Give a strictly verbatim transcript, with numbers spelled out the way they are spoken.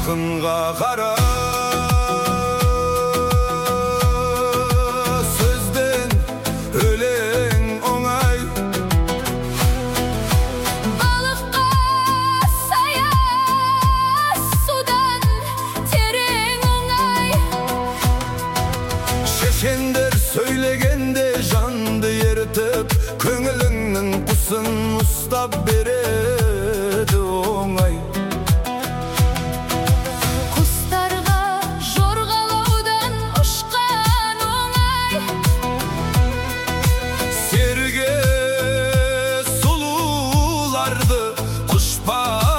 Akınga kara sözden ölen oңай. Balıkka saya sudan tereң oңай. Şeşender söylegende jandı eritip, köңүлүңнүн кусын устап береді оңай. Кустарга жоргалаудан ушкан оңай. Серге сулууларды кушпа